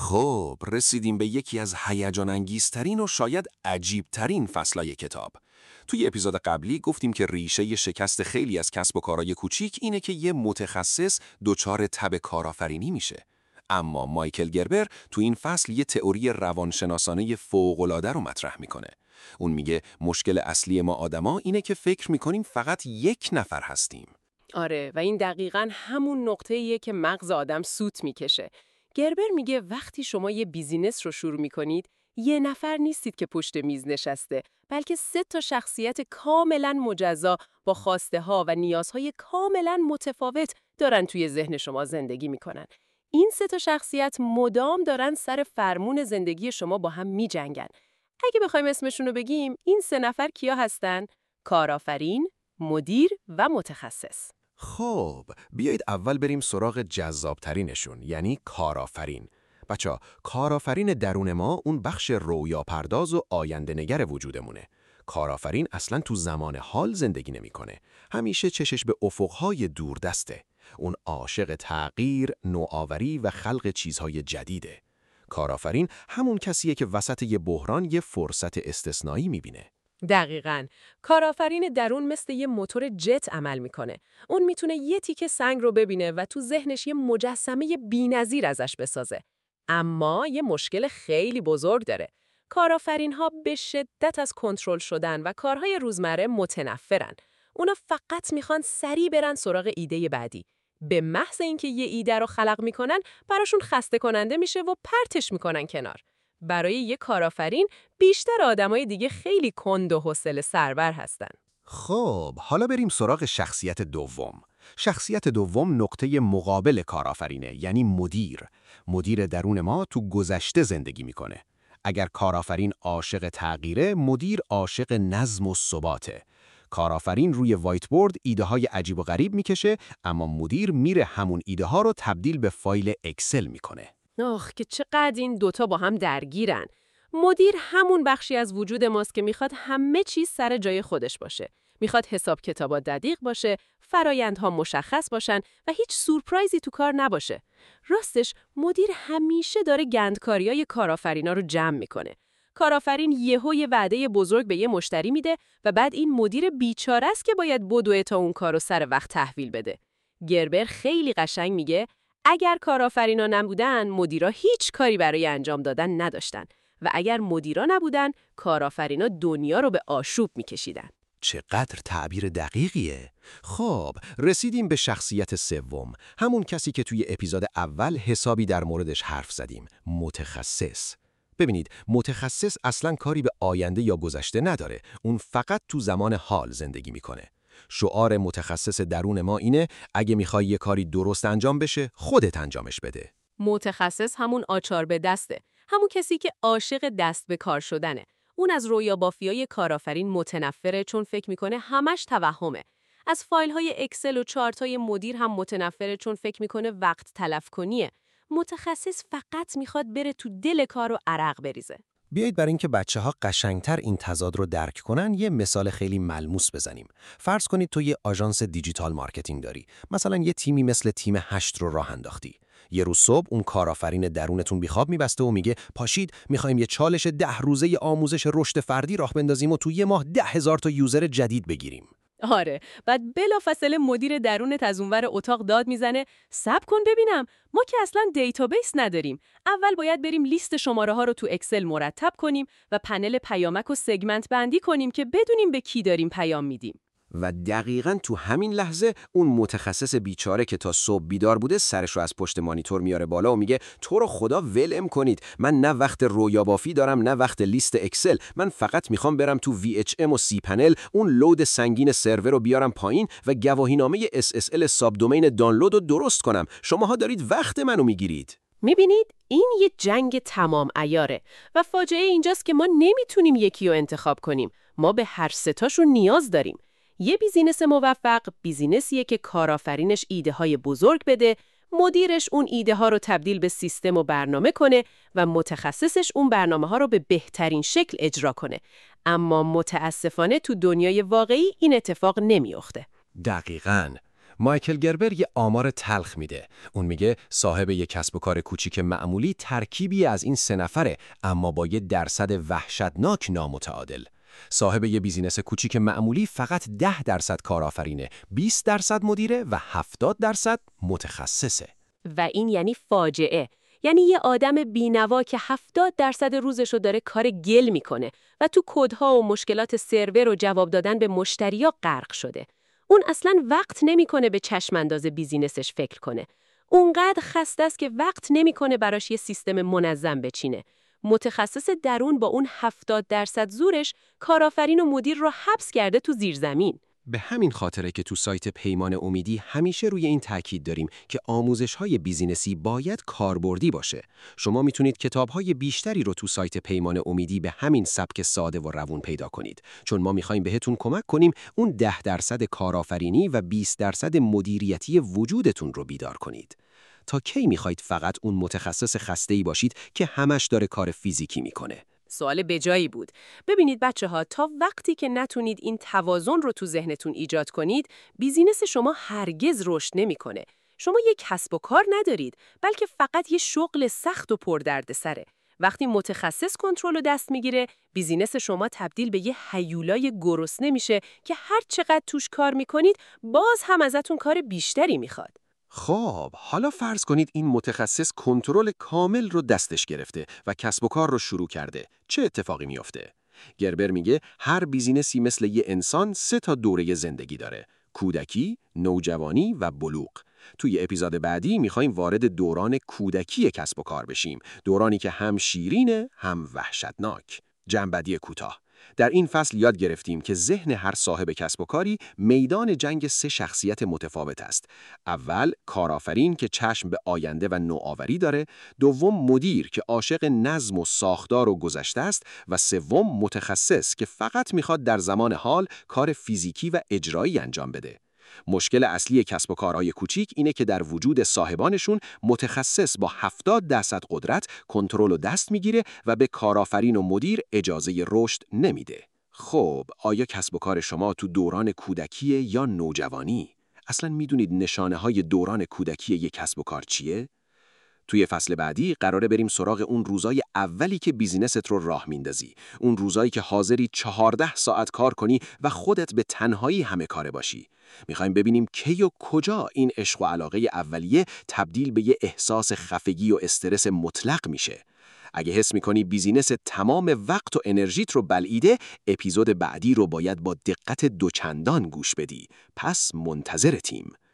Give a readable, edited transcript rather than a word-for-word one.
خب رسیدیم به یکی از هیجان انگیزترین و شاید عجیبترین فصلای کتاب. توی اپیزود قبلی گفتیم که ریشه شکست خیلی از کسب و کارهای کوچیک اینه که یه متخصص دچار تب کارآفرینی میشه. اما مایکل گربر تو این فصل یه تئوری روانشناسانه فوق‌العاده رو مطرح میکنه. اون میگه مشکل اصلی ما آدما اینه که فکر میکنیم فقط یک نفر هستیم. آره، و این دقیقاً همون نقطه‌ایه که مغز آدم سوت میکشه. گربر میگه وقتی شما یه بیزینس رو شروع میکنید، یه نفر نیستید که پشت میز نشسته، بلکه 3 شخصیت کاملاً مجزا با خواسته ها و نیازهای کاملاً متفاوت دارن توی ذهن شما زندگی میکنن. این 3 شخصیت مدام دارن سر فرمون زندگی شما با هم میجنگن. اگه بخوایم اسمشون رو بگیم، این 3 نفر کیا هستن؟ کارآفرین، مدیر و متخصص. خب بیایید اول بریم سراغ جذابترینشون، یعنی کارآفرین. بچه‌ها، کارآفرین درون ما اون بخش رویا پرداز و آینده نگر وجودمونه. کارآفرین اصلاً تو زمان حال زندگی نمی‌کنه. همیشه چشش به افق‌های دوردسته. اون عاشق تغییر، نوآوری و خلق چیزهای جدیده. کارآفرین همون کسیه که وسط یه بحران یه فرصت استثنایی می‌بینه. دقیقاً. کارآفرین درون مثل یه موتور جت عمل میکنه. اون میتونه یه تیکه سنگ رو ببینه و تو ذهنش یه مجسمه بی‌نظیر ازش بسازه. اما یه مشکل خیلی بزرگ داره. کارآفرین‌ها به شدت از کنترل شدن و کارهای روزمره متنفرن. اونا فقط میخوان سریع برن سراغ ایده بعدی. به محض اینکه یه ایده رو خلق میکنن، براشون خسته کننده میشه و پرتش میکنن کنار. برای یه کارآفرین بیشتر آدمای دیگه خیلی کند و حوصله سربر هستن. خب حالا بریم سراغ شخصیت دوم. شخصیت دوم نقطه مقابل کارآفرینه، یعنی مدیر. مدیر درون ما تو گذشته زندگی میکنه. اگر کارآفرین عاشق تغییره، مدیر عاشق نظم و ثباته. کارآفرین روی وایت بورد ایده های عجیب و غریب میکشه، اما مدیر میره همون ایده ها رو تبدیل به فایل اکسل میکنه. که چقدر این دوتا با هم درگیرن. مدیر همون بخشی از وجود ماست که میخواد همه چیز سر جای خودش باشه. میخواد حساب کتابا دقیق باشه، فرایندها مشخص باشن و هیچ سورپرایزی تو کار نباشه. راستش مدیر همیشه داره گندکاریای کارآفرینا رو جمع میکنه. کارآفرین یهو یه وعده بزرگ به یه مشتری میده و بعد این مدیر بیچاره است که باید بدوه تا اون کارو سر وقت تحویل بده. گربر خیلی قشنگ میگه اگر کارآفرینا نبودن، مدیرا هیچ کاری برای انجام دادن نداشتن و اگر مدیرا نبودن، کارآفرینا دنیا رو به آشوب میکشیدن. چقدر تعبیر دقیقیه. خب رسیدیم به شخصیت سوم، همون کسی که توی اپیزود اول حسابی در موردش حرف زدیم، متخصص. ببینید، متخصص اصلاً کاری به آینده یا گذشته نداره، اون فقط تو زمان حال زندگی میکنه. شعار متخصص درون ما اینه اگه میخوای یه کاری درست انجام بشه، خودت انجامش بده. متخصص همون آچار به دسته، همون کسی که عاشق دست به کار شدنه. اون از رویابافیای کارآفرین متنفره چون فکر میکنه همش توهمه. از فایل‌های اکسل و چارت‌های مدیر هم متنفره چون فکر میکنه وقت تلف کنیه. متخصص فقط میخواد بره تو دل کار و عرق بریزه. بیایید برای اینکه بچه‌ها قشنگتر این تضاد رو درک کنن یه مثال خیلی ملموس بزنیم. فرض کنید تو یه آژانس دیجیتال مارکتینگ داری. مثلا یه تیمی مثل تیم 8 رو راه انداختی. یه روز صبح اون کارآفرین درونتون بیخواب میبسته و میگه پاشید میخوایم یه چالش 10 روزه آموزش رشد فردی راه بندازیم و تو یه ماه 10,000 تا یوزر جدید بگیریم. آره، بعد بلافاصله مدیر درونت از اونور اتاق داد میزنه صبر کن ببینم، ما که اصلا دیتابیس نداریم. اول باید بریم لیست شماره ها رو تو اکسل مرتب کنیم و پنل پیامک رو سگمنت بندی کنیم که بدونیم به کی داریم پیام میدیم. و دقیقاً تو همین لحظه اون متخصص بیچاره که تا صبح بیدار بوده سرش رو از پشت مانیتور میاره بالا و میگه تو رو خدا ولم کنید، من نه وقت رویابافی دارم نه وقت لیست اکسل، من فقط میخوام برم تو VHM و سی پنل اون لود سنگین سرور رو بیارم پایین و گواهینامه SSL ساب دومین دانلود رو درست کنم. شماها دارید وقت منو میگیرید. میبینید این یه جنگ تمام عیاره و فاجعه اینجاست که ما نمیتونیم یکی رو انتخاب کنیم. ما به هر ستاشون نیاز داریم. یه بیزینس موفق بیزینسیه که کارآفرینش ایده های بزرگ بده، مدیرش اون ایده ها رو تبدیل به سیستم و برنامه کنه و متخصصش اون برنامه ها رو به بهترین شکل اجرا کنه. اما متاسفانه تو دنیای واقعی این اتفاق نمیفته. دقیقاً. مایکل گربر یه آمار تلخ میده. اون میگه صاحب یه کسب و کار کوچیک معمولی ترکیبی از این 3 نفره، اما با یه درصد وحشتناک نامتعادل. صاحب یه بیزینس کوچیک معمولی فقط 10% کارآفرینه، 20% مدیره و 70% متخصصه. و این یعنی فاجعه. یعنی یه آدم بی‌نوا که 70% روزشو داره کار گل میکنه و تو کدها و مشکلات سرور و جواب دادن به مشتریا غرق شده. اون اصلاً وقت نمیکنه به چشم انداز بیزینسش فکر کنه. اونقدر خسته است که وقت نمیکنه براش یه سیستم منظم بچینه. متخصص درون با اون 70% زورش کارآفرین و مدیر رو حبس کرده تو زیرزمین. به همین خاطره که تو سایت پیمان امیدی همیشه روی این تاکید داریم که آموزش‌های بیزینسی باید کاربردی باشه. شما میتونید کتاب‌های بیشتری رو تو سایت پیمان امیدی به همین سبک ساده و روون پیدا کنید، چون ما می‌خوایم بهتون کمک کنیم اون 10% کارآفرینی و 20% مدیریتی وجودتون رو بیدار کنید. تا کی می‌خواید فقط اون متخصص خسته‌ای باشید که همش داره کار فیزیکی میکنه؟ سوال بجایی بود. ببینید بچه‌ها، تا وقتی که نتونید این توازن رو تو ذهنتون ایجاد کنید، بیزینس شما هرگز رشد نمی‌کنه. شما یک کسب و کار ندارید، بلکه فقط یه شغل سخت و پردردسره. وقتی متخصص کنترل رو دست میگیره، بیزینس شما تبدیل به یه هیولای گرسنه میشه که هر چقدر توش کار میکنید، باز هم ازتون کار بیشتری میخواد. خب، حالا فرض کنید این متخصص کنترل کامل رو دستش گرفته و کسب و کار رو شروع کرده. چه اتفاقی میفته؟ گربر میگه هر بیزینسی مثل یه انسان 3 تا دوره زندگی داره: کودکی، نوجوانی و بلوغ. توی اپیزود بعدی میخوایم وارد دوران کودکی کسب و کار بشیم، دورانی که هم شیرینه هم وحشتناک. جنبندی کوتاه: در این فصل یاد گرفتیم که ذهن هر صاحب کسب و کاری میدان جنگ 3 شخصیت متفاوت است. اول، کارآفرین که چشم به آینده و نوآوری داره، دوم مدیر که عاشق نظم و ساختار و گذشته است و سوم متخصص که فقط میخواد در زمان حال کار فیزیکی و اجرایی انجام بده. مشکل اصلی کسب و کارهای کوچیک اینه که در وجود صاحبانشون متخصص با 70% قدرت کنترل و دست میگیره و به کارآفرین و مدیر اجازه رشد نمیده. خب، آیا کسب و کار شما تو دوران کودکی یا نوجوانی؟ اصلا میدونید نشانه‌های دوران کودکی یک کسب و کار چیه؟ توی فصل بعدی قراره بریم سراغ اون روزای اولی که بیزینست رو راه میندازی. اون روزایی که حاضری 14 ساعت کار کنی و خودت به تنهایی همه کاره باشی. میخوایم ببینیم کی و کجا این عشق و علاقه اولیه تبدیل به یه احساس خفگی و استرس مطلق میشه. اگه حس میکنی بیزینس تمام وقت و انرژیت رو بلعیده، اپیزود بعدی رو باید با دقت دوچندان گوش بدی. پس منتظر تیم.